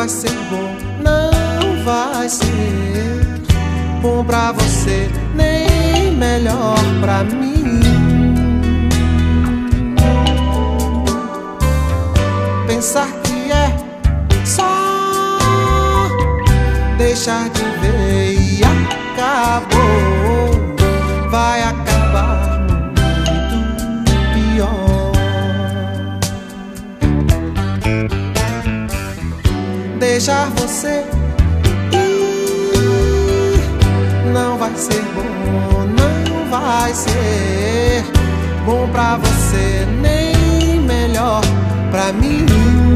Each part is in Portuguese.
vai ser bom, não vai ser bom pra você, nem melhor pra mim. Pensar que é só deixar de ver e acabou, vai acabar muito pior. Deixar você ir não vai ser bom, não vai ser bom pra você, nem melhor pra mim.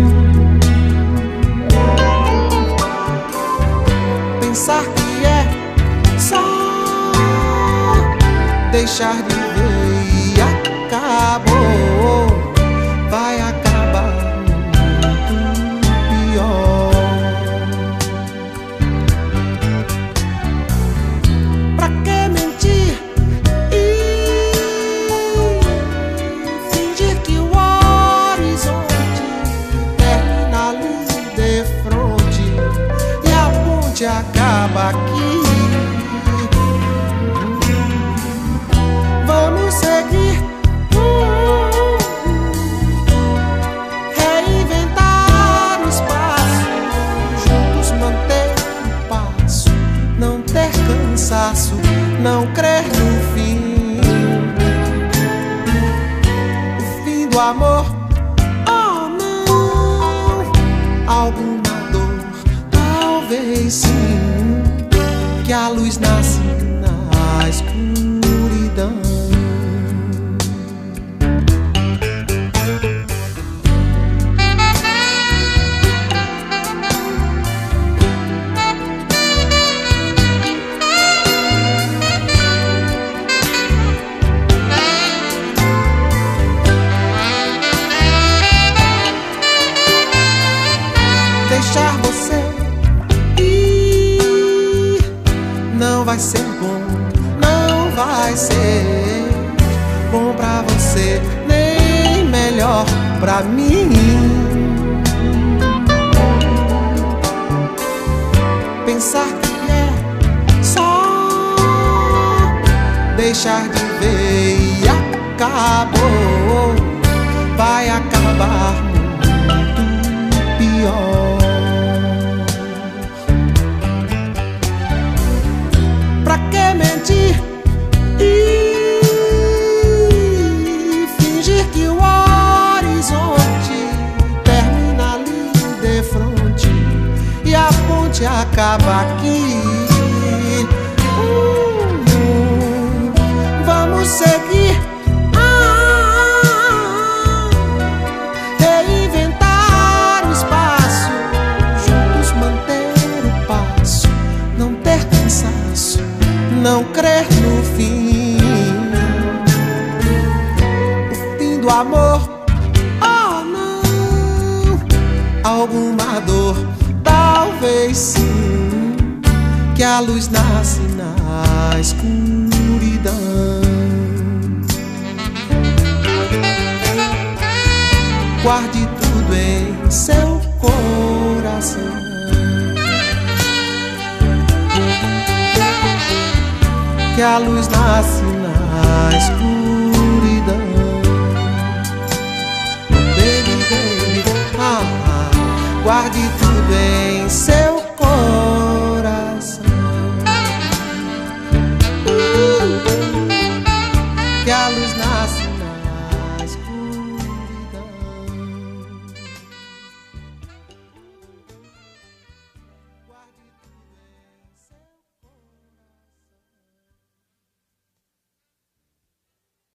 Pensar que é só deixar de ver e acabou, vai acabar muito pior. Pra que mentir e fingir que o horizonte termina ali de frente e a ponte acaba aqui? Vamos seguir, reinventar o espaço, juntos manter o passo, não ter cansaço, não crer no fim. O fim do amor, oh não, alguma dor, talvez sim, que a luz nasce na escuridão. Deixar você ir não vai ser bom, não vai ser bom pra você, nem melhor pra mim. Pensar que é só deixar de ver e acabou, vai acabar muito pior. Pra que mentir e fingir que o horizonte termina ali de frente e a ponte acaba aqui? Vamos seguir, reinventar o espaço, juntos manter o passo, não ter cansaço, não crer no fim. O fim do amor, oh não, alguma dor, talvez sim, que a luz nasce na escuridão. Guarde tudo em seu coração, que a luz nasce na escuridão. Baby, baby, guarde tudo em seu